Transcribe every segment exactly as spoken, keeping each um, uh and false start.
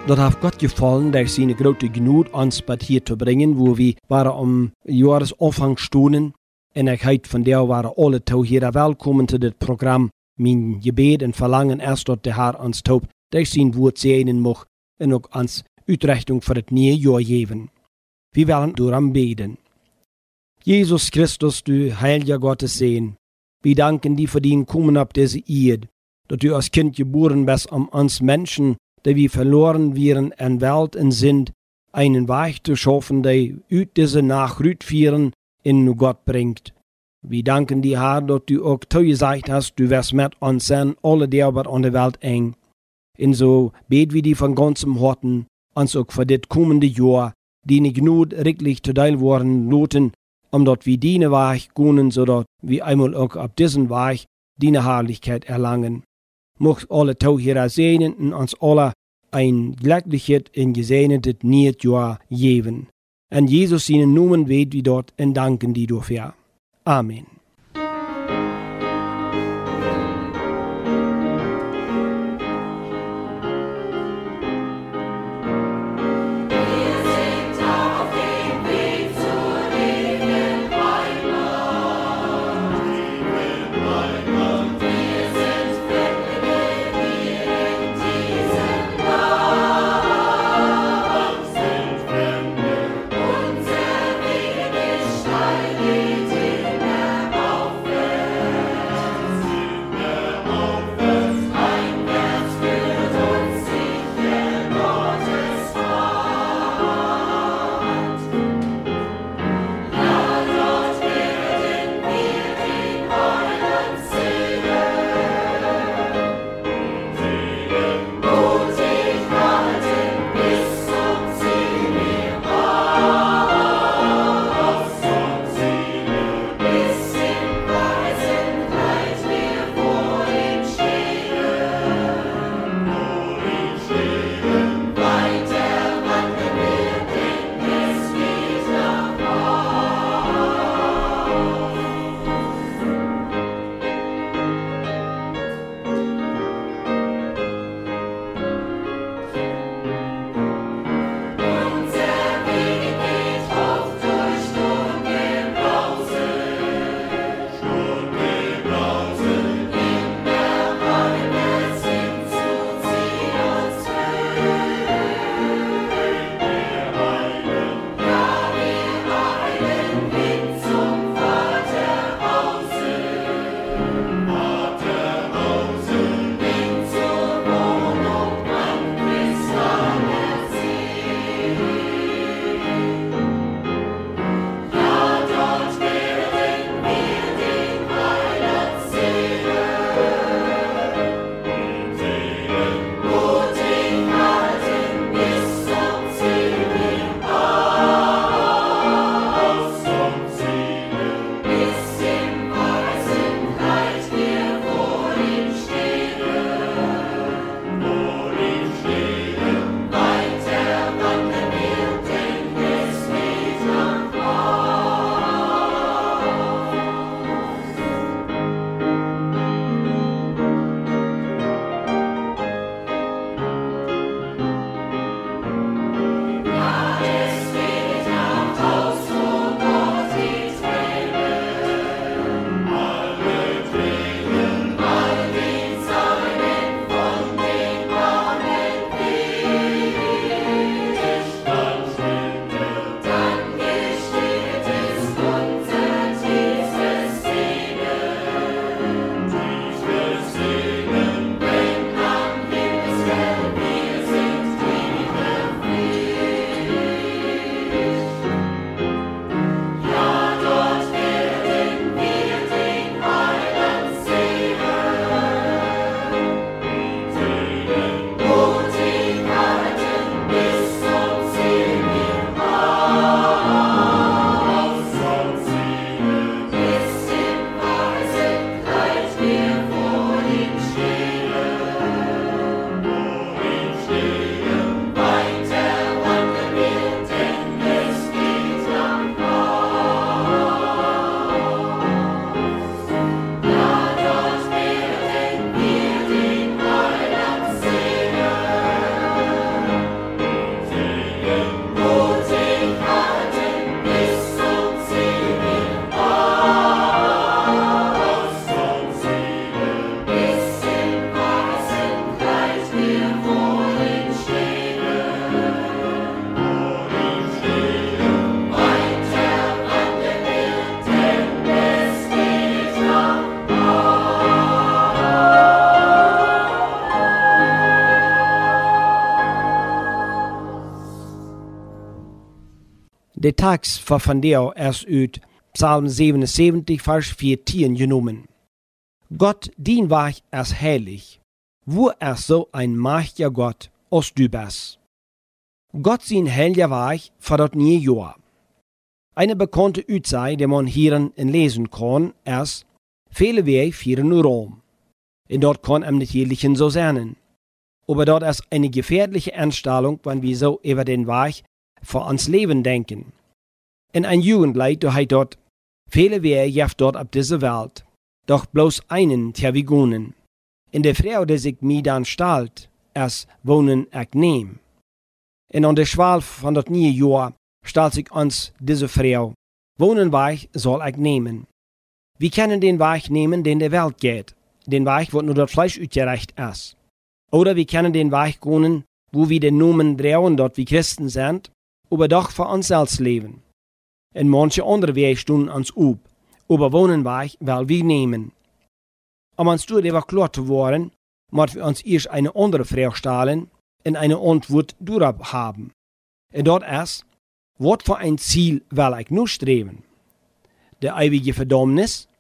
Dat heeft God gefallen, durch seine grote Gnade ons bij hier te brengen, wo wir waren am Jahresanfang stonden. En ik heit van der waren alle toe hier welkom te dit programma. Mijn gebed en verlangen is dat de Heer ons toe durch zijn woord zegenen mag en ook ons uitrichting voor het nieuwe jaar geven. Wir willen door hem beden. Jesus Christus, du heilige Gottes Sohn, wir danken dir für dein Kommen auf diese Erde, dass du als Kind geboren bist, um uns Menschen, die wir verloren wären in Welt und sind, einen Weg zu schaffen, der uit diese Nachrüt führen in Gott bringt. Wir danken dir, Herr, dass du auch zugesagt hast, du wirst mit uns sein, alle die aber an der Welt eng. Und so beten wir dir von ganzem Herzen, uns auch für das kommende Jahr, deine Gnade wirklich zu teil worden loten, omdat wir deine Weg gehen, sodass wir einmal auch auf diesen Weg deine Herrlichkeit erlangen. Mocht alle Tauhierer segnen und uns alle ein glückliches und gesegnetes neues Jahr geben. In Jesus seinen Namen beten wir dort und danken dir dafür. Amen. De tekst voor vandaag is uit Psalm zevenenzeventig, vers vierzehn genommen. Gott, din Weg ist heilig. Wo ist so ein mächtiger Gott, als du bist? Gott sein heiliger Weg für das neue Jahr. Eine bekannte Utsage, die man hierin lesen kann, ist, viele Wege führen nur Rom. Und dort kann ihm nicht jeglichen so sein. Aber dort ist eine gefährliche Einstellung, wenn wir so über den Weg für uns Leben denken. In ein Jugendleid, da hat dort viele Wege jeft dort auf dieser Welt, doch bloß einen ter wie gonen. In der Frau, die sich mir dann stalt, es wohnen ich nehm. Und an der Schwal von das neue Jahr stellt sich uns diese Frau, wohnen Weg soll ich nehmen. Wir können den Weg nehmen, den der Welt geht, den Weg, wo nur das Fleisch utgereicht ist. Oder wir können den Weg gehen, wo wir den Namen trauen, dort wie Christen sind, aber doch für uns selbst leben. Und manche andere Wege stunden uns up, aber wohnen Weg, weil wir nehmen. Um uns darüber klar zu werden, müssen wir uns erst eine andere Frage stellen und eine Antwort darauf haben. Und dort ist, was für ein Ziel will ich nur streben? Der ewige Verdammnis?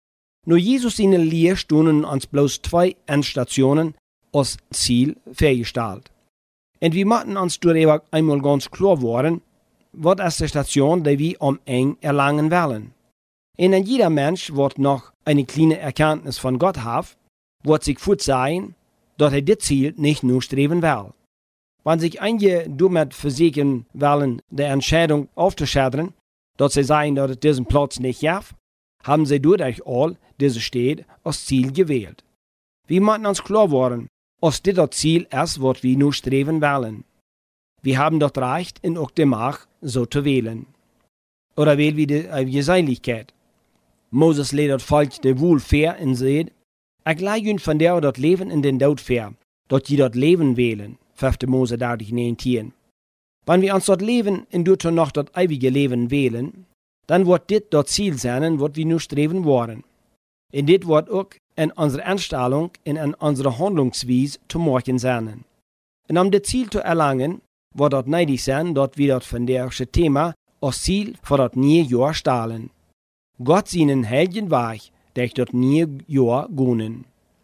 Nur Jesus seine Lehre stunden uns bloß zwei Endstationen als Ziel vorgestellt. Und wir müssen uns darüber einmal ganz klar werden, was ist die Station, die wir am eng erlangen wollen. Und ein jeder Mensch wird noch eine kleine Erkenntnis von Gott haben, wird sich gut sein, dass er das Ziel nicht nur streben will. Wenn sich einige damit versichern wollen, die Entscheidung aufzuschädern, dass sie sagen, dass es diesen Platz nicht gibt, haben sie dadurch all diese Städte als Ziel gewählt. Wir müssen uns klar werden, dass das das Ziel ist, was wir nur streben wollen. Wir haben das Recht, in auch die Macht so zu wählen. Oder wählen wir die ewige Seligkeit. Moses lädt das Volk der Wohlfahrt und sagt, ich leih von der das Leben in den Tod fair, dass die das Leben wählen. fünfter Mose dreißig neunzehn. Wenn wir uns das Leben in dazu noch das ewige Leben wählen, dann wird dit das Ziel sein, was wir nur streben wollen. Und dit wird auch in unserer Einstellung und in unserer Handlungsweise zu machen sein. Und um das Ziel zu erlangen, wird das nötig sein, dass wir das von der Thema als Ziel für das neue Jahr stellen. Gott seinen heiligen Weg, durch das neue Jahr gehen.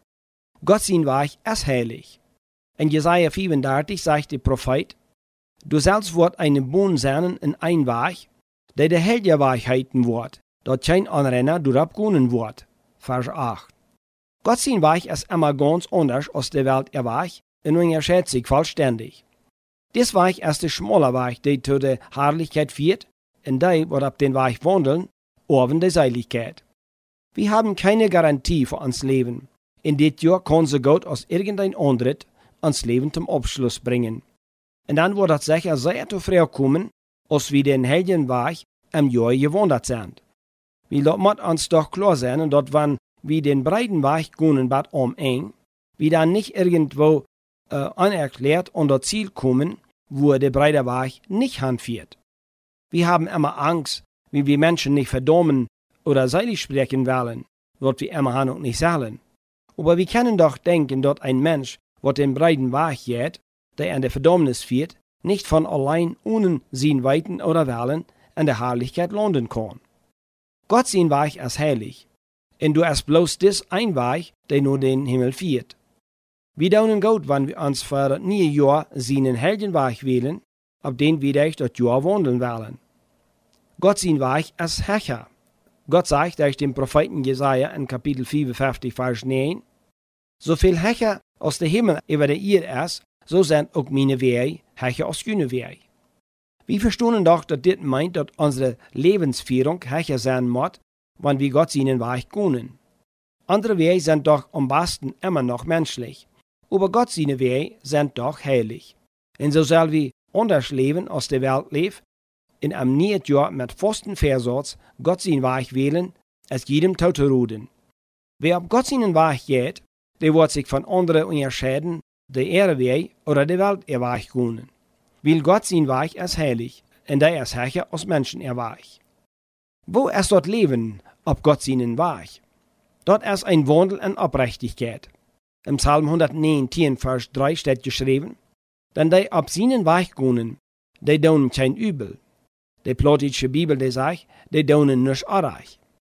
Gott sein Weg ist heilig. In Jesaja fünfunddreißig sagt der Prophet, du selbst wird eine Bohn sein in ein Weg, der der heilige Weg heiten wird, dort kein Anrenner darauf gehen wird. Vers acht. Gott sein Weg ist immer ganz anders als der Welt ihr Weg und unterscheidet sich vollständig. Dies Weg ist der schmale Weg, der zu der Herrlichkeit führt, und der, wird auf den Weg wandeln, oben der Seligkeit. Wir haben keine Garantie für uns Leben. In dit Jahr kann so Gott als irgendein anderes ans Leben zum Abschluss bringen. Und dann wird es sicher sehr zu früh kommen, als wir den heiligen Weg im Jahr gewandert sind. Wir das muss uns doch klar sein, dass wenn wir den breiten Weg gehen bad um eng, wir dann nicht irgendwo äh, anerklärt an das Ziel kommen, wo der breite Weg nicht hinführt. Wir haben immer Angst, wie wir Menschen nicht verdammen oder seilig sprechen wollen, was wir immer haben und nicht sollen. Aber wir können doch denken, dass ein Mensch, was den breiten Weg geht, der an der Verdammnis führt, nicht von allein ohne sein Weiten oder Wollen an der Herrlichkeit landen kann. Gott sein Weg ist heilig, und du hast bloß das ein Weg, der nur den Himmel führt. Wir daunen Gott, wenn wir uns für das neue Jahr seinen heiligen Weg wählen, auf den wir durch das Jahr wandeln wollen. Gott sein Weg ist Herrscher. Gott sagt durch den Propheten Jesaja in Kapitel fünfundfünfzig, Vers neun, so viel Herrscher als der Himmel über der Erde ist, so sind auch meine Wege Herrscher als deine Wege. Wir verstehen doch, dass das meint, dass unsere Lebensführung Herrscher sein muss, wenn wir Gott seinen Weg gehen. Andere Wege sind doch am besten immer noch menschlich, aber Gott seine Wege sind doch heilig. Und so soll wir anders leben, als der Welt lebt, in einem neuen Jahr mit festen Vorsatz Gott seinen Weg wählen, als jedem Tauteruden. Wer auf Gott seinen Weg geht, der wird sich von anderen unterscheiden, der ihre Weg oder der Welt ihr Weg gehen. Weil Gott sein Weg ist heilig, und der ist Herrscher als Menschen ihr Weg. Wo ist dort Leben auf Gott seinen Weg? Dort ist ein Wandel in Oprechtigkeit. Im Psalm hundertneunzehn, Vers drei steht geschrieben, denn die auf seinen Weg gehen, die tun kein Übel. Die Plottische Bibel, die sagt, die daunen nicht arreich.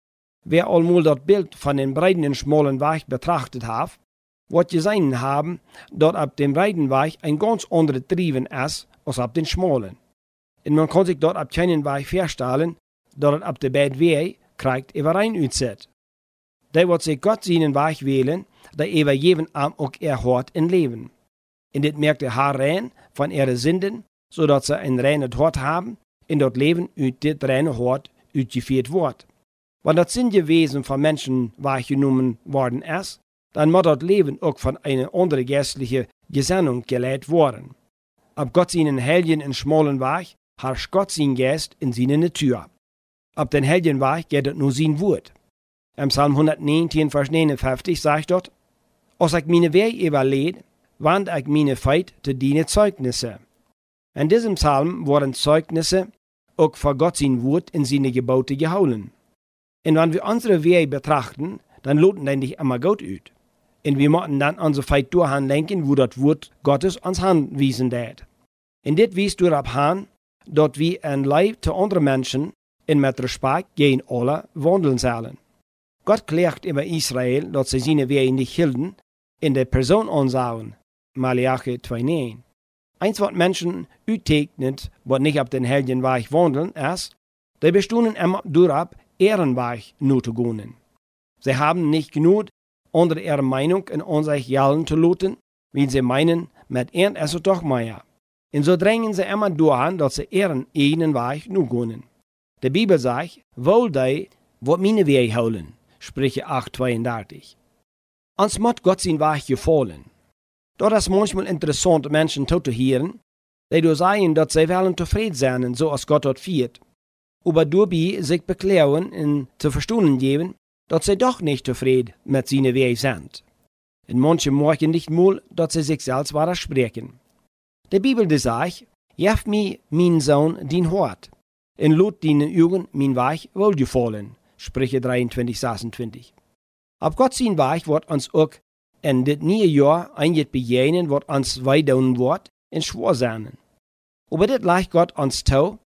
Wer allmol das Bild von den breiten und schmalen Weg betrachtet hat, wird gesehen haben, dass ab dem breiten Weg ein ganz anderes Trieben ist, als ab den schmalen. Und man kann sich dort ab keinen Weg vorstellen, dass es ab der beiden Weg kriegt überein aussieht. Der wird sich Gott seinen Weg wählen, der über jeden Arm auch erhört in Leben. Und das merkt der Herr rein von ihren Sünden, sodass sie ein reines Hort haben, in das Leben ut das reine Hort utgeführt wird. Wenn das Sinnwesen von Menschen wahrgenommen worden ist, dann muss das Leben auch von einer anderen geistlichen Gesinnung geleitet werden. Ab Gott seinen heiligen und schmalen Weg herrscht Gott sein Geist in seine Natur. Ab den heiligen Weg geht es nur sein Wort. Im Psalm hundertneunzehn, Vers neunundfünfzig sagt dort, als ich meine Weg überled, wand ich meine Feit zu deine Zeugnisse. In diesem Psalm wurden Zeugnisse auch für Gott sein Wort in seine Gebote gehauen. Und wenn wir unsere Wege betrachten, dann loten die nicht immer gut aus. Und wir müssen dann unsere Feit durchlenken, wo das Wort Gottes uns anwiesen wird. Und das wies darauf an, dass wir ein Leib zu anderen Menschen in mit Respekt gegen alle wandeln sollen. Gott klagt über Israel, dass sie seine Wege nicht hielten, in der Person ansauen. Malachi zwei neun. Eins, was Menschen utegnet, was nicht auf den heiligen Weg wandeln, ist, die bestunden immer darauf, ihren Weg nur zu gehen. Sie haben nicht genug, unter ihrer Meinung in uns jallen zu luten, wie sie meinen, mit ihnen ist es doch mehr. Und so drängen sie immer durch, dass sie ihren eigenen Weg nur gehen. Die Bibel sagt, wohl die, wo meine Wege holen. Sprüche acht zweiunddreißig. Uns muss Gott sein Weg gefallen. Dort ist manchmal interessant, Menschen zu hören, die du sagen, dass sie wollen zufrieden sein, so als Gott dort führt. Aber dabei sich beklagen und zu verstehen geben, dass sie doch nicht zufrieden mit seinen Wegen sind. Und manche merken nicht mal, dass sie sich selbst widersprechen. Die Bibel sagt, jef mir, mein Sohn, dein Hort, und lot deinen Augen mein Weg wohlgefallen. Sprüche dreiundzwanzig, sechsundzwanzig. Ab Gott sein Weg wird uns auch in das neue Jahr einget begegnen, wird uns weidaunen wird, in schwor sein. Aber das leicht Gott uns zu,